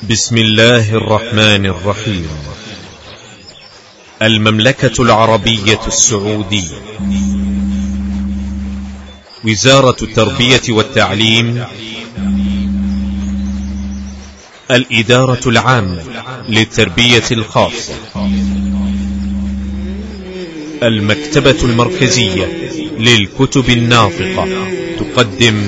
بسم الله الرحمن الرحيم. المملكة العربية السعودية، وزارة التربية والتعليم، الإدارة العامة للتربية الخاصة، المكتبة المركزية للكتب الناطقة تقدم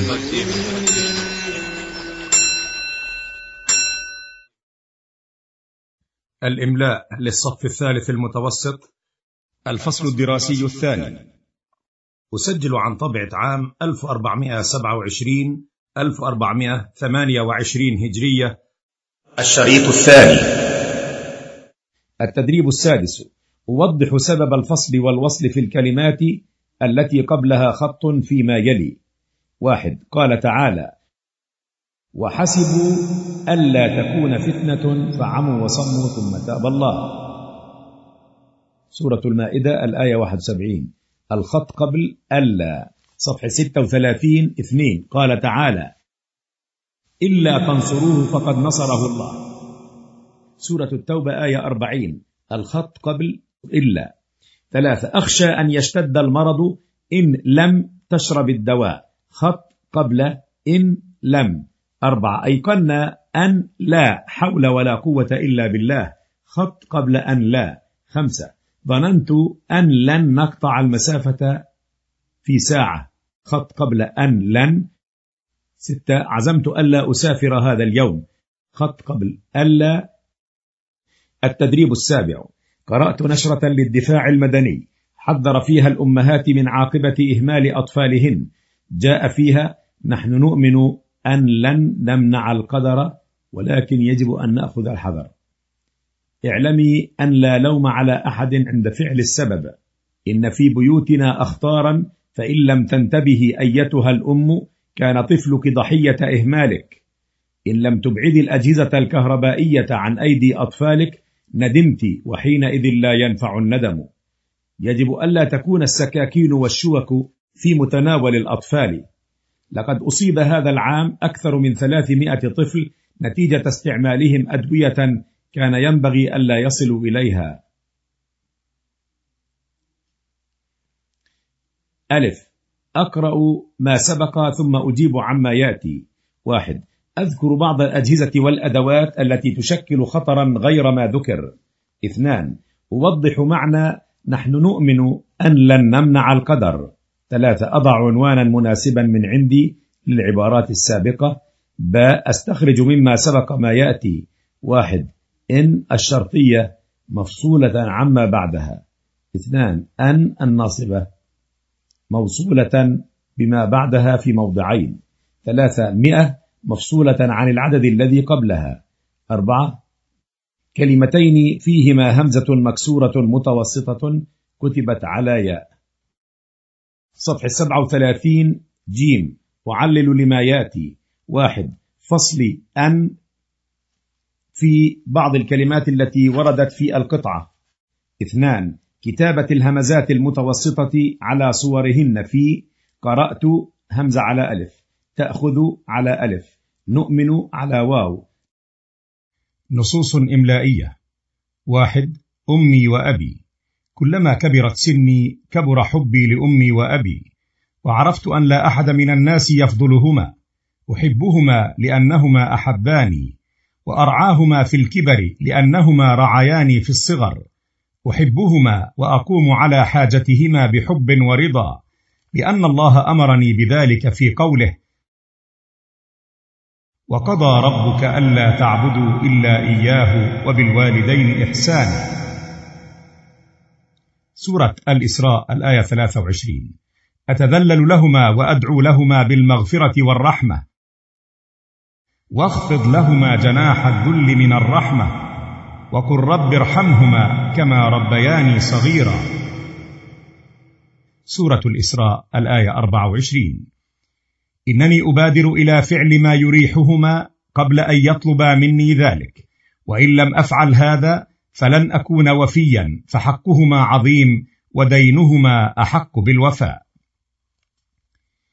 الإملاء للصف الثالث المتوسط، الفصل الدراسي الثاني. أسجل عن طبعة عام 1427-1428 هجرية. الشريط الثاني. التدريب السادس. أوضح سبب الفصل والوصل في الكلمات التي قبلها خط فيما يلي. 1. قال تعالى: وحسبوا ألا تكون فتنة فعموا وصموا ثم تاب الله. سورة المائدة الآية 71. الخط قبل ألا، صفحة 36. 2. قال تعالى: إلا تنصروه فقد نصره الله. سورة التوبة آية 40. الخط قبل إلا. 3. أخشى أن يشتد المرض إن لم تشرب الدواء. خط قبل إن لم. 4. أيقنا أن لا حول ولا قوة إلا بالله. خط قبل أن لا. 5. ظننت أن لن نقطع المسافة في ساعة. خط قبل أن لن. 6. عزمت ألا أسافر هذا اليوم. خط قبل ألا. التدريب السابع. قرأت نشرة للدفاع المدني حذر فيها الأمهات من عاقبة إهمال أطفالهن. جاء فيها: نحن نؤمن أن لن نمنع القدر، ولكن يجب أن نأخذ الحذر. اعلمي أن لا لوم على أحد عند فعل السبب. إن في بيوتنا أخطارا، فإن لم تنتبهي أيتها الأم كان طفلك ضحية إهمالك. إن لم تبعدي الأجهزة الكهربائية عن أيدي أطفالك ندمت، وحينئذ لا ينفع الندم. يجب ألا تكون السكاكين والشوك في متناول الأطفال. لقد أصيب هذا العام أكثر من 300 طفل نتيجة استعمالهم أدوية كان ينبغي ألا يصلوا إليها. ألف. أقرأ ما سبق ثم أجيب عما يأتي. 1. أذكر بعض الأجهزة والأدوات التي تشكل خطرا غير ما ذكر. 2. أوضح معنى نحن نؤمن أن لن نمنع القدر. 3. أضع عنوانا مناسبا من عندي للعبارات السابقة. أستخرج مما سبق ما يأتي. 1. إن الشرطية مفصولة عما بعدها. 2. أن الناصبة موصولة بما بعدها في موضعين. 3. 100 مفصولة عن العدد الذي قبلها. 4. كلمتين فيهما همزة مكسورة متوسطة كتبت على ياء. صفحة 37. جيم. وعلل لما ياتي. 1. فصل أن في بعض الكلمات التي وردت في القطعة. 2. كتابة الهمزات المتوسطة على صورهن في قرأت همزة على ألف، تأخذ على ألف، نؤمن على واو. نصوص إملائية. 1. أمي وأبي. كلما كبرت سني كبر حبي لأمي وأبي، وعرفت أن لا أحد من الناس يفضلهما. أحبهما لأنهما أحباني، وأرعاهما في الكبر لأنهما رعياني في الصغر. أحبهما وأقوم على حاجتهما بحب ورضا، لأن الله أمرني بذلك في قوله: وقضى ربك ألا تعبدوا إلا إياه وبالوالدين إحسانا. سورة الإسراء الآية 23. أتذلل لهما وأدعو لهما بالمغفرة والرحمة، واخفض لهما جناح الذل من الرحمة، وقل رب ارحمهما كما ربياني صغيرا. سورة الإسراء الآية 24. إنني أبادر إلى فعل ما يريحهما قبل أن يطلبا مني ذلك، وإن لم أفعل هذا فلن أكون وفيا، فحقهما عظيم ودينهما أحق بالوفاء.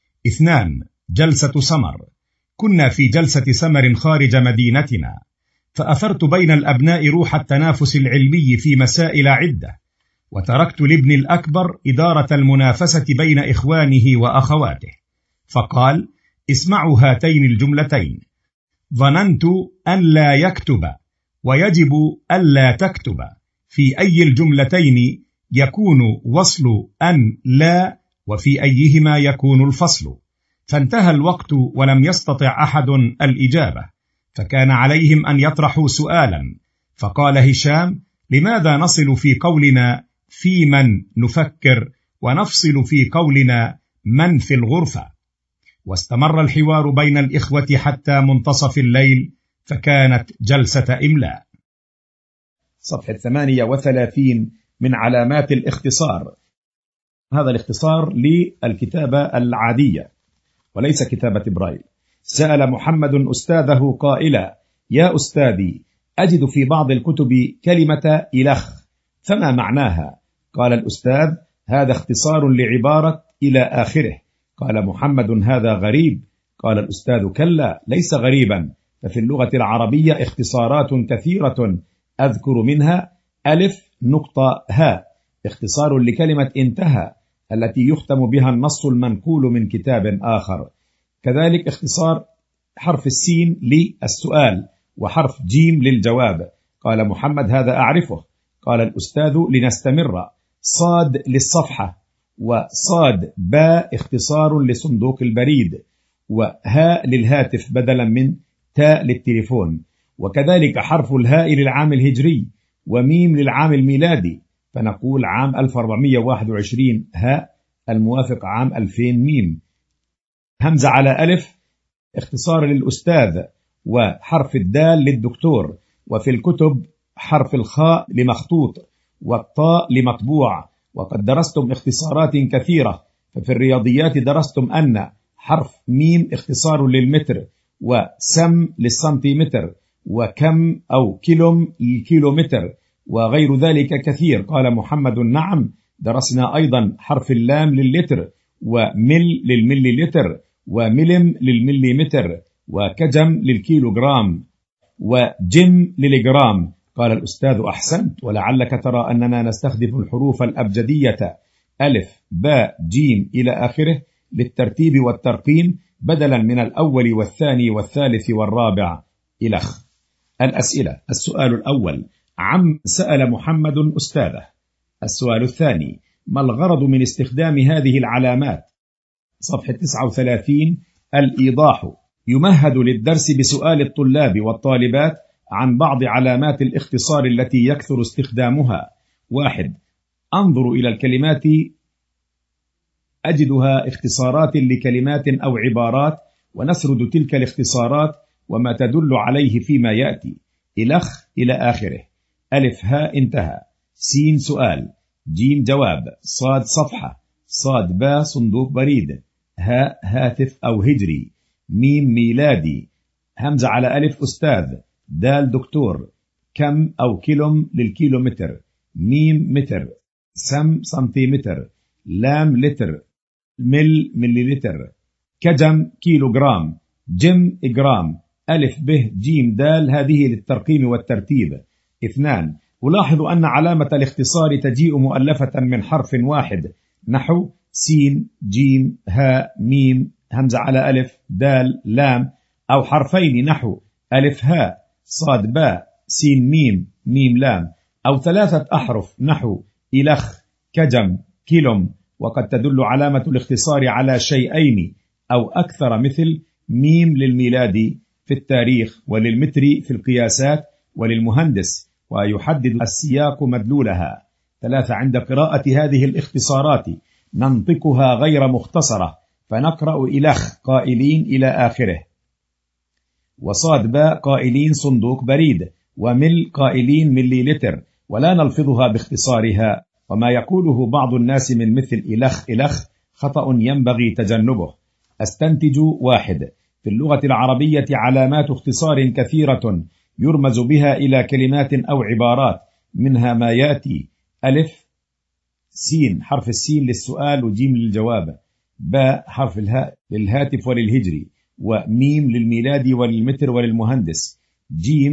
2. جلسة سمر. كنا في جلسة سمر خارج مدينتنا، فأثرت بين الأبناء روح التنافس العلمي في مسائل عدة، وتركت لابن الأكبر إدارة المنافسة بين إخوانه وأخواته، فقال: اسمعوا هاتين الجملتين: ظننت أن لا يكتب ويجب ألا تكتب، في أي الجملتين يكون وصل أن لا، وفي أيهما يكون الفصل؟ فانتهى الوقت ولم يستطع أحد الإجابة، فكان عليهم أن يطرحوا سؤالا، فقال هشام: لماذا نصل في قولنا في من نفكر ونفصل في قولنا من في الغرفة؟ واستمر الحوار بين الإخوة حتى منتصف الليل، فكانت جلسة إملاء. صفحة 38 من علامات الاختصار. هذا الاختصار للكتابة العادية وليس كتابة برايل. سأل محمد أستاذه قائلا: يا أستاذي، أجد في بعض الكتب كلمة إلخ، فما معناها؟ قال الأستاذ: هذا اختصار لعبارة إلى آخره. قال محمد: هذا غريب. قال الأستاذ: كلا، ليس غريبا، ففي اللغة العربية اختصارات كثيرة، أذكر منها ألف نقطة هاء، اختصار لكلمة انتهى التي يختم بها النص المنقول من كتاب آخر. كذلك اختصار حرف السين للسؤال وحرف جيم للجواب. قال محمد: هذا أعرفه. قال الأستاذ: لنستمر. صاد للصفحة، وصاد باء اختصار لصندوق البريد، وهاء للهاتف بدلا من تاء للتليفون، وكذلك حرف الهاء للعام الهجري، وميم للعام الميلادي، فنقول عام 1421 هاء الموافق عام 2000 ميم. همزة على ألف اختصار للأستاذ، وحرف الدال للدكتور، وفي الكتب حرف الخاء لمخطوط والطاء لمطبوع. وقد درستم اختصارات كثيرة، ففي الرياضيات درستم أن حرف ميم اختصار للمتر، وسم للسنتيمتر، وكم أو كيلوم للكيلومتر، وغير ذلك كثير. قال محمد: نعم، درسنا أيضا حرف اللام لللتر، ومل للمليلتر، وملم للمليمتر، وكجم للكيلوغرام، وجم للجرام. قال الأستاذ: أحسنت، ولعلك ترى أننا نستخدم الحروف الأبجدية ألف باء جيم إلى آخره للترتيب والترقيم بدلا من الأول والثاني والثالث والرابع إلخ. الأسئلة: السؤال الأول: عم سأل محمد أستاذه. السؤال الثاني: ما الغرض من استخدام هذه العلامات؟ صفحة 39. الإيضاح: يمهد للدرس بسؤال الطلاب والطالبات عن بعض علامات الاختصار التي يكثر استخدامها. 1. أنظر إلى الكلمات أجدها اختصارات لكلمات أو عبارات، ونسرد تلك الاختصارات وما تدل عليه فيما يأتي. إلخ إلى آخره. ألف هاء انتهى، سين سؤال، جيم جواب، صاد صفحة، صاد باء صندوق بريد، هاء هاتف أو هجري، ميم ميلادي، همزة على ألف أستاذ، دال دكتور، كم أو كيلوم للكيلومتر، ميم متر، سم سنتيمتر، لام لتر، مل مليلتر، كجم كيلوغرام، جم إجرام، ألف به جيم دال، هذه للترقيم والترتيب. 2. ألاحظ أن علامة الاختصار تجيء مؤلفة من حرف واحد، نحو سين جيم هاء ميم همزة على ألف دال لام، أو حرفين نحو ألف هاء صاد باء سين ميم ميم لام، أو 3 أحرف نحو إلخ كجم كيلوم. وقد تدل علامة الاختصار على شيئين أو أكثر، مثل ميم للميلاد في التاريخ، وللمتر في القياسات، وللمهندس، ويحدد السياق مدلولها. 3. عند قراءة هذه الاختصارات ننطقها غير مختصرة، فنقرأ إلخ قائلين إلى آخره، وصاد باء قائلين صندوق بريد، ومل قائلين مليلتر، ولا نلفظها باختصارها. وما يقوله بعض الناس من مثل إلخ إلخ خطأ ينبغي تجنبه. أستنتج: 1. في اللغة العربية علامات اختصار كثيرة يرمز بها إلى كلمات أو عبارات، منها ما يأتي: ألف سين حرف السين للسؤال وجيم للجواب، باء حرف الهاء للهاتف وللهجري، وميم للميلاد وللمتر وللمهندس، جيم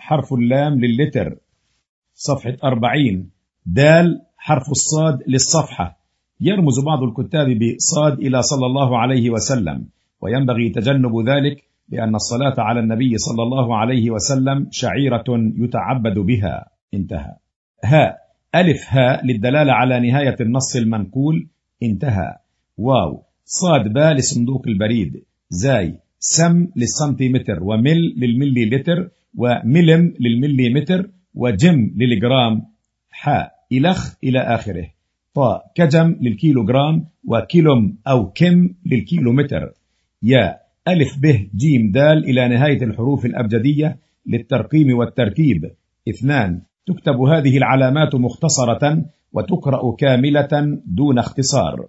حرف اللام لللتر صفحة 40. دال حرف الصاد للصفحة. يرمز بعض الكتاب بصاد إلى صلى الله عليه وسلم، وينبغي تجنب ذلك لأن الصلاة على النبي صلى الله عليه وسلم شعيرة يتعبد بها. انتهى. هاء ألف هاء للدلالة على نهاية النص المنقول. انتهى. واو صاد باء لصندوق البريد. زاي سم للسنتيمتر، ومل للملي لتر، وملم للمليمتر، وجم للجرام. حاء إلخ إلى آخره. طاء كجم للكيلوغرام، وكيلوم أو كم للكيلومتر. يا ألف به جيم دال إلى نهاية الحروف الأبجدية للترقيم والتركيب. 2 تكتب هذه العلامات مختصرة وتقرأ كاملة دون اختصار.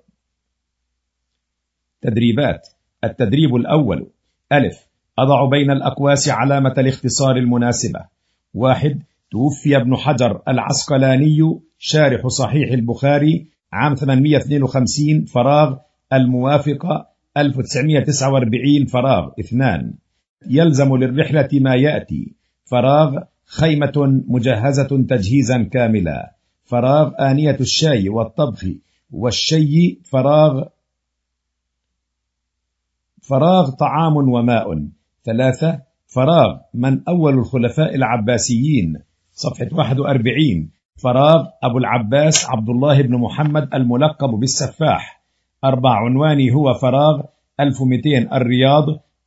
تدريبات. التدريب الأول: ألف أضع بين الأقواس علامة الاختصار المناسبة. 1 توفي ابن حجر العسقلاني شارح صحيح البخاري عام 852 فراغ الموافق 1949 فراغ. 2 يلزم للرحلة ما يأتي: فراغ خيمة مجهزة تجهيزا كاملا، فراغ آنية الشاي والطبخ والشي، فراغ طعام وماء. 3 فراغ من أول الخلفاء العباسيين صفحة 41. فراغ أبو العباس عبد الله بن محمد الملقب بالسفاح. 4 عنواني هو فراغ 1200 الرياض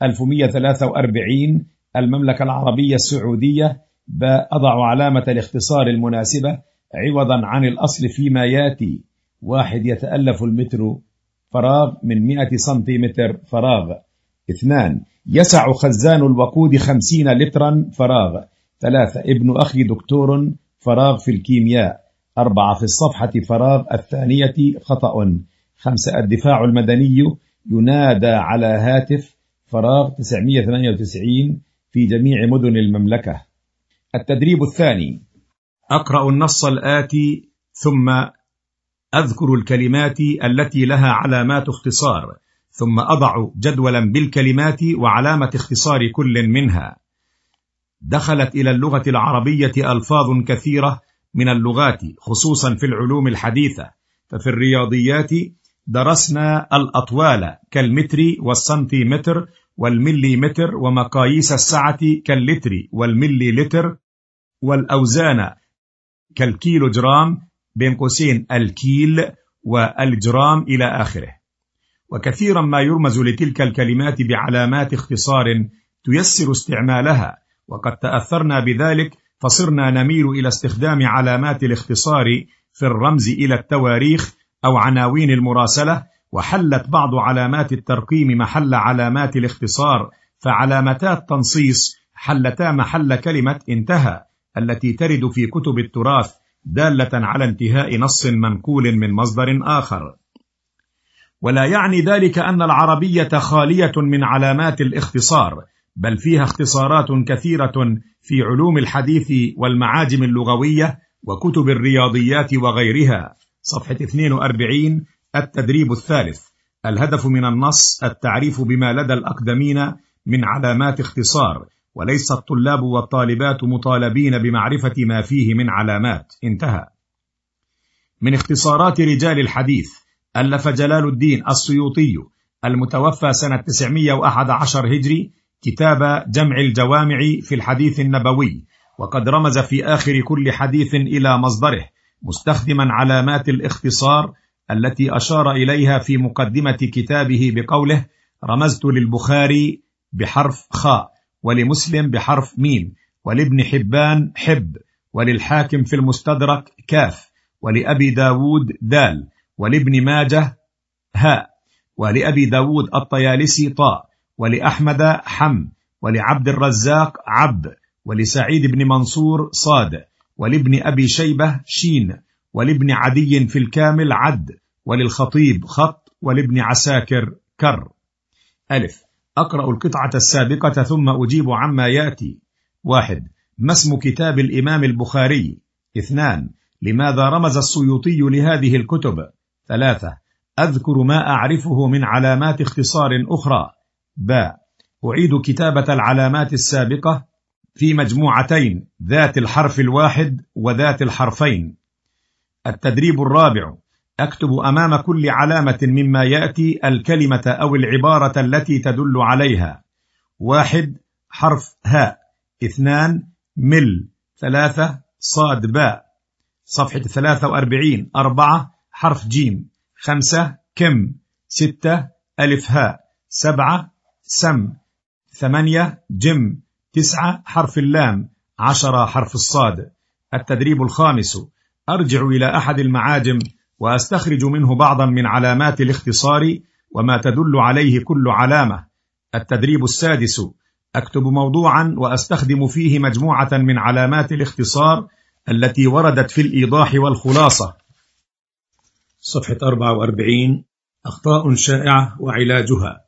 1143 المملكة العربية السعودية. أضع علامة الاختصار المناسبة عوضا عن الأصل فيما ياتي: 1 يتألف المتر فراغ من 100 سنتيمتر فراغ. 2 يسع خزان الوقود 50 لترا فراغ. 3 ابن أخي دكتور فراغ في الكيمياء. 4 في الصفحة فراغ الثانية خطأ. 5 الدفاع المدني ينادى على هاتف فراغ 998 في جميع مدن المملكة. التدريب الثاني: أقرأ النص الآتي ثم أذكر الكلمات التي لها علامات اختصار، ثم أضع جدولا بالكلمات وعلامة اختصار كل منها. دخلت إلى اللغة العربية ألفاظ كثيرة من اللغات خصوصا في العلوم الحديثة، ففي الرياضيات درسنا الأطوال كالمتر والسنتيمتر والمليمتر، ومقاييس السعة كاللتر والملي لتر، والأوزان كالكيلو جرام بين قوسين الكيل والجرام إلى آخره. وكثيرا ما يرمز لتلك الكلمات بعلامات اختصار تيسر استعمالها، وقد تأثرنا بذلك فصرنا نميل إلى استخدام علامات الاختصار في الرمز إلى التواريخ أو عناوين المراسلة، وحلت بعض علامات الترقيم محل علامات الاختصار، فعلامتا التنصيص حلتا محل كلمة انتهى التي ترد في كتب التراث دالة على انتهاء نص منقول من مصدر آخر. ولا يعني ذلك أن العربية خالية من علامات الاختصار، بل فيها اختصارات كثيرة في علوم الحديث والمعاجم اللغوية وكتب الرياضيات وغيرها. صفحة 42. التدريب الثالث: الهدف من النص التعريف بما لدى الأقدمين من علامات اختصار، وليس الطلاب والطالبات مطالبين بمعرفة ما فيه من علامات. انتهى. من اختصارات رجال الحديث: ألف جلال الدين السيوطي المتوفى سنة 911 هجري كتاب جمع الجوامع في الحديث النبوي، وقد رمز في آخر كل حديث إلى مصدره مستخدما علامات الاختصار التي أشار إليها في مقدمة كتابه بقوله: رمزت للبخاري بحرف خاء، ولمسلم بحرف ميم، ولابن حبان حب، وللحاكم في المستدرك كاف، ولأبي داود دال، ولابن ماجه هاء، ولأبي داود الطيالسي طاء، ولأحمد حم، ولعبد الرزاق عبد، ولسعيد بن منصور صاد، ولابن أبي شيبة شين، ولابن عدي في الكامل عد، وللخطيب خط، ولابن عساكر كر. ألف أقرأ القطعة السابقة ثم أجيب عما يأتي. 1 ما اسم كتاب الإمام البخاري؟ 2 لماذا رمز السيوطي لهذه الكتب؟ 3 أذكر ما أعرفه من علامات اختصار أخرى. باء أعيد كتابة العلامات السابقة في مجموعتين ذات الحرف الواحد وذات الحرفين. التدريب الرابع: أكتب أمام كل علامة مما يأتي الكلمة أو العبارة التي تدل عليها. 1 حرف هاء، 2 مل، 3 صاد باء. صفحة 43. 4 حرف جيم، 5 كم، 6 ألف هاء، 7 سم، 8 جم، 9 حرف اللام، 10 حرف الصاد. التدريب الخامس: أرجع إلى أحد المعاجم وأستخرج منه بعضا من علامات الاختصار وما تدل عليه كل علامة. التدريب السادس: أكتب موضوعا وأستخدم فيه مجموعة من علامات الاختصار التي وردت في الإيضاح والخلاصة. صفحة 44. أخطاء شائعة وعلاجها.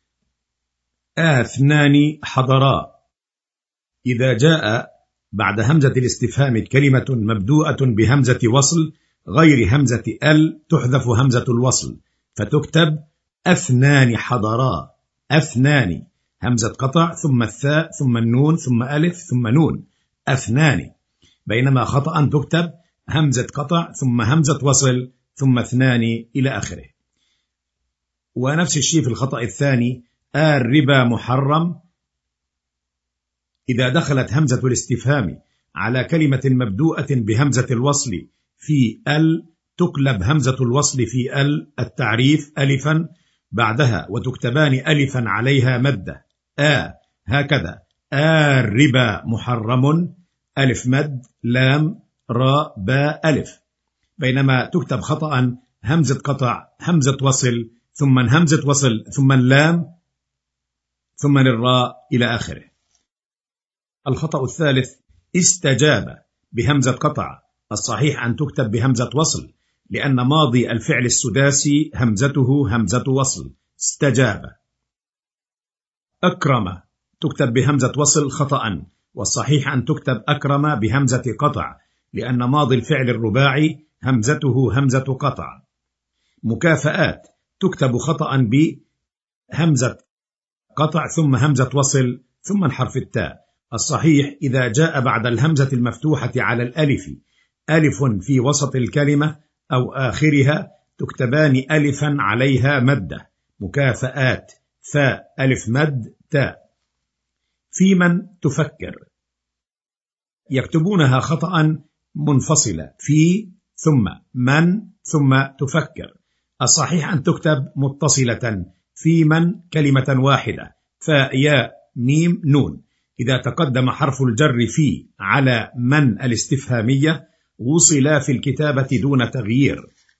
2 حضرا. إذا جاء بعد همزة الاستفهام كلمة مبدوءة بهمزة وصل غير همزة تحذف همزة الوصل فتكتب 2 حضرا. 2 همزة قطع ثم الثاء ثم النون ثم ألف ثم نون. 2. بينما خطأ تكتب همزة قطع ثم همزة وصل ثم 2 إلى آخره. ونفس الشيء في الخطأ الثاني: الربا محرم. إذا دخلت همزة الاستفهام على كلمة مبدوءة بهمزة الوصل في تقلب همزة الوصل في التعريف ألفا بعدها وتكتبان ألفا عليها مدة. هكذا: الربا محرم، ألف مد، لام راء باء ألف. بينما تكتب خطأ همزة قطع همزة وصل ثم همزة وصل ثم اللام ثم الراء إلى آخره. الخطأ الثالث: استجاب بهمزة قطع. الصحيح أن تكتب بهمزة وصل لأن ماضي الفعل السداسي همزته همزة وصل. استجاب. أكرم تكتب بهمزة وصل خطأ، والصحيح أن تكتب أكرم بهمزة قطع لأن ماضي الفعل الرباعي همزته همزة قطع. مكافآت تكتب خطأ بهمزة قطع ثم همزة وصل ثم حرف التاء. الصحيح إذا جاء بعد الهمزة المفتوحة على الألف ألف في وسط الكلمة أو آخرها تكتبان ألفا عليها مدة. مكافآت، ثاء ألف مد تاء. في من تفكر يكتبونها خطأ منفصلة، في ثم من ثم تفكر. الصحيح أن تكتب متصلة، في من كلمة واحدة، فاء ياء ميم نون. إذا تقدم حرف الجر في على من الاستفهامية وصل في الكتابة دون تغيير.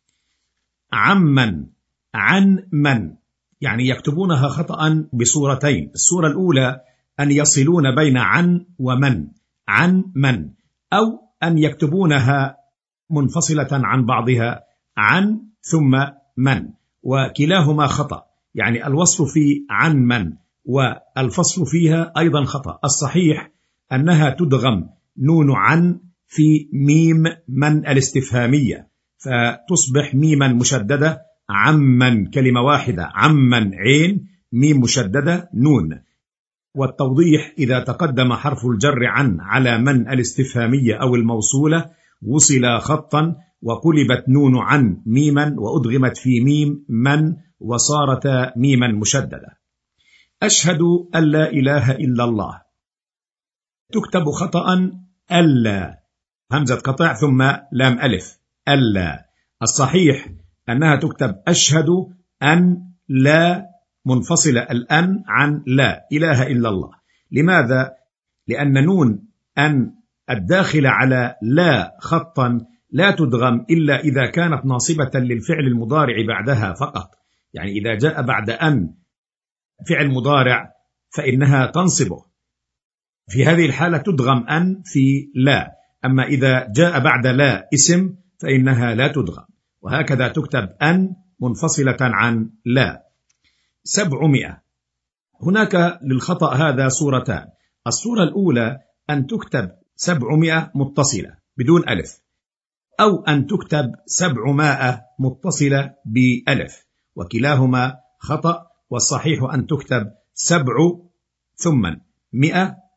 عمن، عن من، يعني يكتبونها خطأ بصورتين. الصورة الأولى أن يصلون بين عن ومن، عن من، أو أن يكتبونها منفصلة عن بعضها، عن ثم من، وكلاهما خطأ. يعني الوصل في عن من والفصل فيها أيضا خطأ. الصحيح أنها تدغم نون عن في ميم من الاستفهامية فتصبح ميما مشددة، عمن كلمة واحدة، عمن عين ميم مشددة نون. والتوضيح: إذا تقدم حرف الجر عن على من الاستفهامية أو الموصولة وصل خطا وقلبت نون عن ميما وأدغمت في ميم من وصارت ميما مشددة. أشهد أن لا إله إلا الله تكتب خطأ ألا، همزة قطع ثم لام ألف، ألا. الصحيح أنها تكتب أشهد أن لا، منفصلة الأن عن لا إله إلا الله. لماذا؟ لأن نون أن الداخل على لا خطا لا تدغم إلا إذا كانت ناصبة للفعل المضارع بعدها فقط. يعني إذا جاء بعد أن فعل مضارع فإنها تنصبه، في هذه الحالة تدغم أن في لا. أما إذا جاء بعد لا اسم فإنها لا تدغم، وهكذا تكتب أن منفصلة عن لا. 700. هناك للخطأ هذا صورتان. الصورة الأولى أن تكتب 700 متصلة بدون ألف، أو أن تكتب 700 متصلة بألف، وكلاهما خطأ. والصحيح أن تكتب 7 ثم 100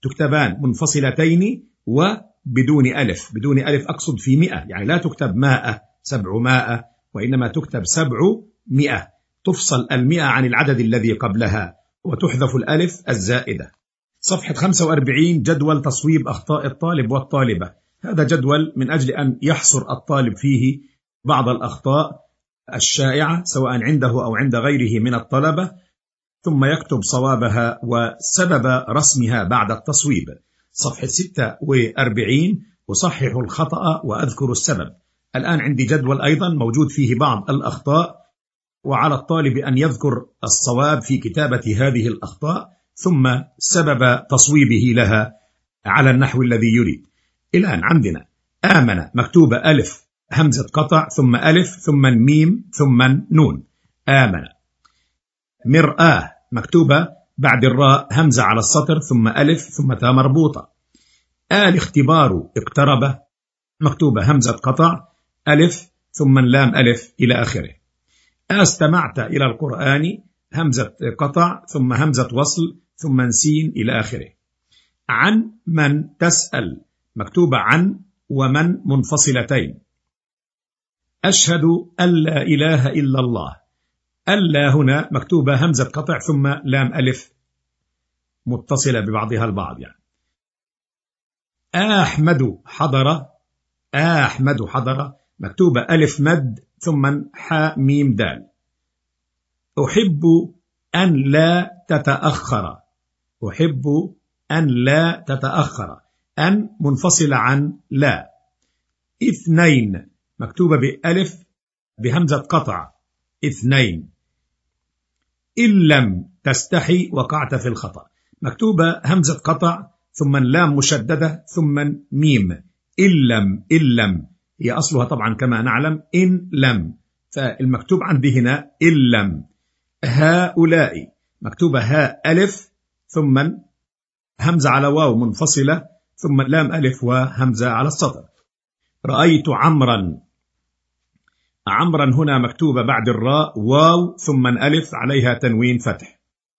تكتبان منفصلتين وبدون ألف. بدون ألف أقصد في 100، يعني لا تكتب 100 700، وإنما تكتب 700. تفصل 100 عن العدد الذي قبلها وتحذف الألف الزائدة. صفحة 45 جدول تصويب أخطاء الطالب والطالبة. هذا جدول من أجل أن يحصر الطالب فيه بعض الأخطاء الشائعة سواء عنده أو عند غيره من الطلبة، ثم يكتب صوابها وسبب رسمها بعد التصويب. صفحة 46 أصحح الخطأ وأذكر السبب. الآن عندي جدول أيضا موجود فيه بعض الأخطاء، وعلى الطالب أن يذكر الصواب في كتابة هذه الأخطاء ثم سبب تصويبه لها على النحو الذي يريد. الآن عندنا آمن مكتوبة ألف همزة قطع ثم ألف ثم ميم ثم نون. آمن. مرآة مكتوبة بعد الراء همزة على السطر ثم ألف ثم تاء مربوطة. الاختبار اقترب مكتوبة همزة قطع ألف ثم لام ألف إلى آخره. استمعت إلى القرآن همزة قطع ثم همزة وصل ثم سين إلى آخره. عن من تسأل مكتوبة عن ومن منفصلتين. أشهد أن لا إله إلا الله. ألا هنا مكتوبة همزة قطع ثم لام ألف متصلة ببعضها البعض يعني. أحمد حضر. أحمد حضر مكتوبة ألف مد ثم حاء ميم دال. أحب أن لا تتأخر. أحب أن لا تتأخر. أن منفصلة عن لا. اثنين مكتوبة بألف بهمزة قطع. اثنين. إن لم تستحي وقعت في الخطأ مكتوبة همزة قطع ثم لام مشددة ثم ميم. إن لم هي أصلها طبعا كما نعلم إن لم، فالمكتوب عندي هنا إن لم. هؤلاء مكتوبة هاء ألف ثم همزة على واو منفصلة ثم لام ألف وهمزة على السطر. رأيت عمرا. عمرا هنا مكتوبة بعد الراء واو ثم ألف عليها تنوين فتح.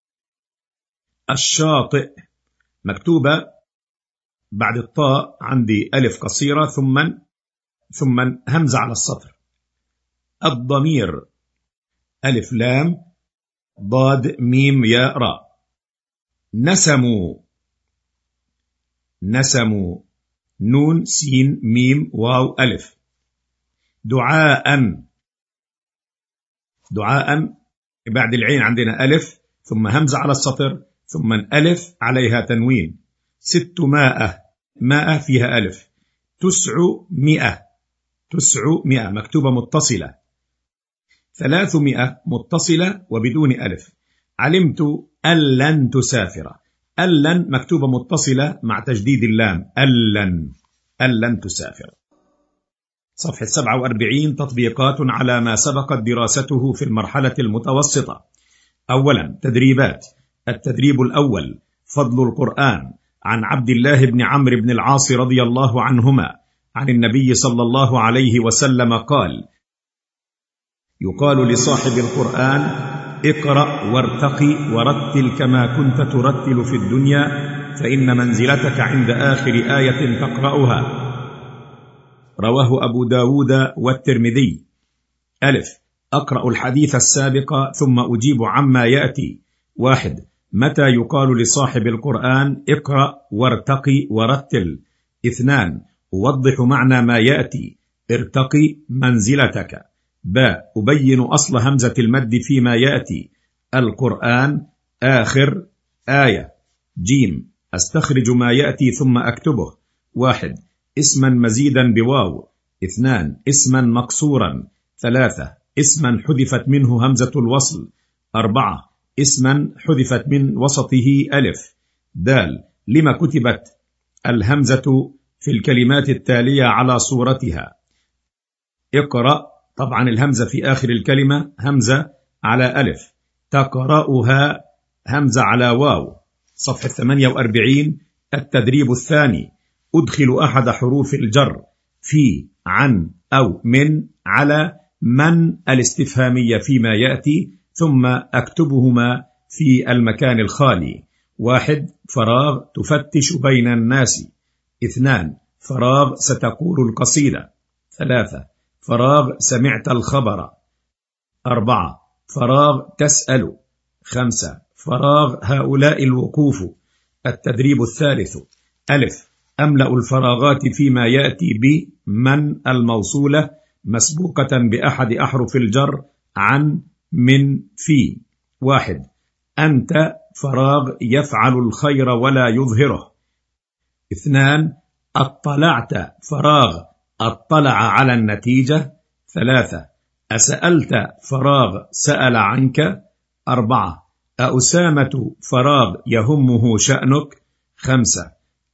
الشاطئ مكتوبة بعد الطاء عندي ألف قصيرة ثم همزة على السطر. الضمير ألف لام ضاد ميم ياء راء. نسموا نون سين ميم واو ألف. دعاء بعد العين عندنا ألف ثم همزة على السطر ثم ألف عليها تنوين. 600 ماء فيها ألف. 900 مكتوبة متصلة. 300 متصلة وبدون ألف. علمت أن لن تسافر. ألن مكتوبة متصلة مع تجديد اللام. ألن تسافر. صفحة 47 تطبيقات على ما سبقت دراسته في المرحلة المتوسطة. أولا تدريبات. التدريب الأول فضل القرآن. عن عبد الله بن عمرو بن العاص رضي الله عنهما عن النبي صلى الله عليه وسلم قال: يقال لصاحب القرآن: اقرأ وارتقي ورتل كما كنت ترتل في الدنيا، فإن منزلتك عند آخر آية تقرأها. رواه أبو داود والترمذي. ألف. أقرأ الحديث السابق ثم أجيب عما يأتي. 1. متى يقال لصاحب القرآن اقرأ وارتقي ورتل؟ 2. أوضح معنى ما يأتي. ارتقي منزلتك. باء. أبين أصل همزة المد فيما يأتي. القرآن آخر آية. جيم. أستخرج ما يأتي ثم أكتبه. 1. اسما مزيدا بواو. 2. اسما مقصورا. 3. اسما حذفت منه همزة الوصل. 4. اسما حذفت من وسطه ألف. دال. لما كتبت الهمزة في الكلمات التالية على صورتها؟ اقرأ، طبعا الهمزة في آخر الكلمة همزة على ألف. تقرأها همزة على واو. صفحة 48 التدريب الثاني. أدخل أحد حروف الجر في، عن أو من على من الاستفهامية فيما يأتي ثم أكتبهما في المكان الخالي. 1. فراغ تفتش بين الناس. 2. فراغ ستقول القصيدة. 3. فراغ سمعت الخبر. 4. فراغ تسأل. 5. فراغ هؤلاء الوقوف. التدريب الثالث: ألف، أملأ الفراغات فيما يأتي بمن الموصولة مسبوقة بأحد أحرف الجر عن، من، في. 1. أنت فراغ يفعل الخير ولا يظهره. 2. اطلعت فراغ اطلع على النتيجة. 3. أسألت فراغ سأل عنك. 4. أسامة فراغ يهمه شأنك. 5.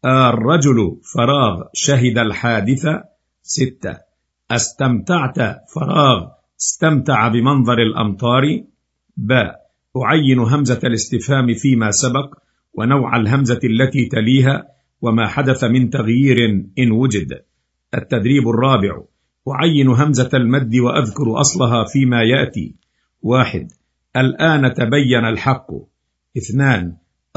الرجل فراغ شهد الحادثة. 6. استمتعت فراغ استمتع بمنظر الأمطار. باء، أعين همزة الاستفهام فيما سبق ونوع الهمزة التي تليها وما حدث من تغيير إن وجد. التدريب الرابع: أعين همزة المد وأذكر أصلها فيما يأتي. 1. الآن تبين الحق. 2.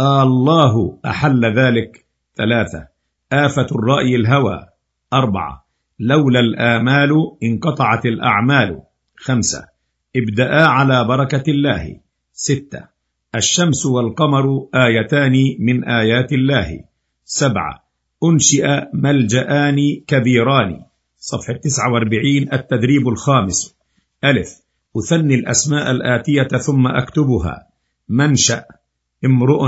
الله أحل ذلك. 3. آفة الرأي الهوى. 4. لولا الآمال انقطعت الأعمال. 5. ابدأ على بركة الله. 6. الشمس والقمر آيتان من آيات الله. 7. أنشئ ملجآن كبيران. صفحة 49. التدريب الخامس: ألف، أثني الأسماء الآتية ثم أكتبها. منشأ، امرؤ،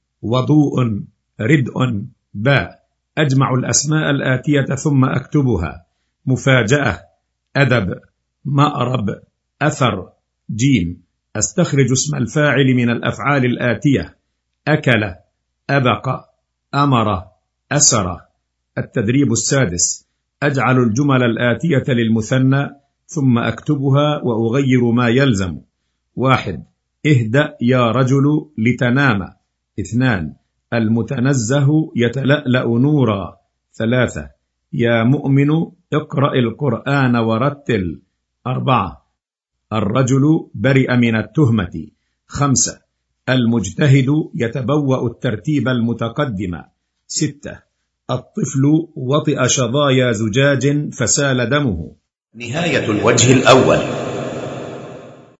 وضوء، ردء. باء، أجمع الأسماء الآتية ثم أكتبها. مفاجأة، أدب، مأرب، أثر. جيم، أستخرج اسم الفاعل من الأفعال الآتية: أكل، أبق، أمر، أسر. التدريب السادس: أجعل الجمل الآتية للمثنى ثم أكتبها وأغير ما يلزم. 1. اهدأ يا رجل لتنام. 2. المتنزه يتلألأ نورا. 3. يا مؤمن اقرأ القرآن ورتل. 4. الرجل برئ من التهمة. 5. المجتهد يتبوأ الترتيب المتقدم. 6. الطفل وطئ شظايا زجاج فسال دمه. نهاية الوجه الأول.